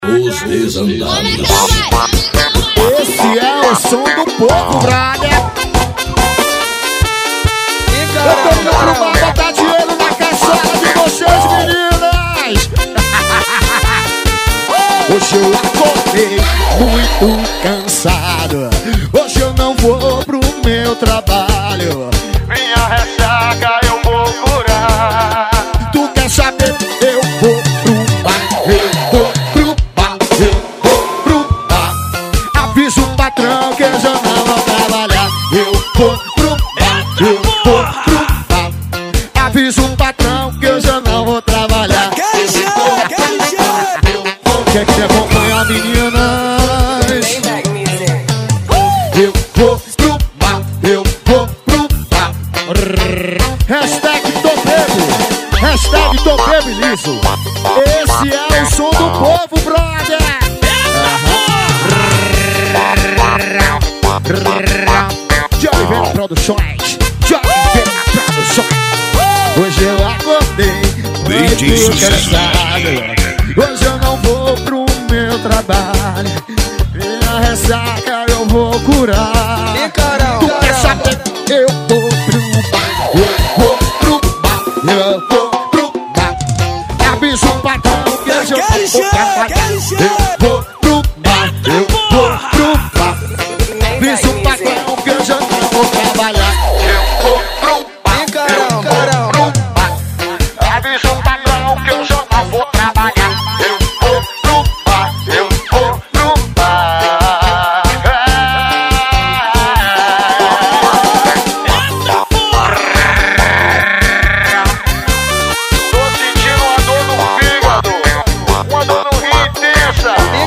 Os Desandados. Esse é o som do povo, brother. Eu tô indo pro bar botar dinheiro na caçola de vocês, meninas. Hoje eu acordei muito cansado. Hoje eu não vou pro meu trabalho. Minha ressaca eu vou curar. Tu quer saber? Eu vou pro bar, eu vou pro bar, eu vou pro bar. Avisa o patrão que eu já não vou trabalhar. Eu vou pro bar, eu vou pro bar. Avisa o patrão que eu já não vou trabalhar. Quer que acompanha, meninas? Eu vou pro bar, eu vou pro bar. Hashtag tô bebo, hashtag tô bebo liso. Esse é o som do povo, brother. De Oliveira Produções, de Oliveira Produções. Hoje eu acordei muito cansado. Hoje eu não vou pro meu trabalho. Minha ressaca eu vou curar. Tu quer saber? Eu vou pro bar, eu vou pro bar, eu vou pro bar. Avisa o patrão que eu vou trabalhar. Eu vou pro bar, eu vou pro bar. Avisa o patrão que eu já não vou trabalhar. Eu vou pro bar, eu vou pro bar. Avisa o patrão que eu já não vou trabalhar. Eu vou pro bar, eu vou pro bar. Tô sentindo uma dor no fígado, uma dor no rim intensa.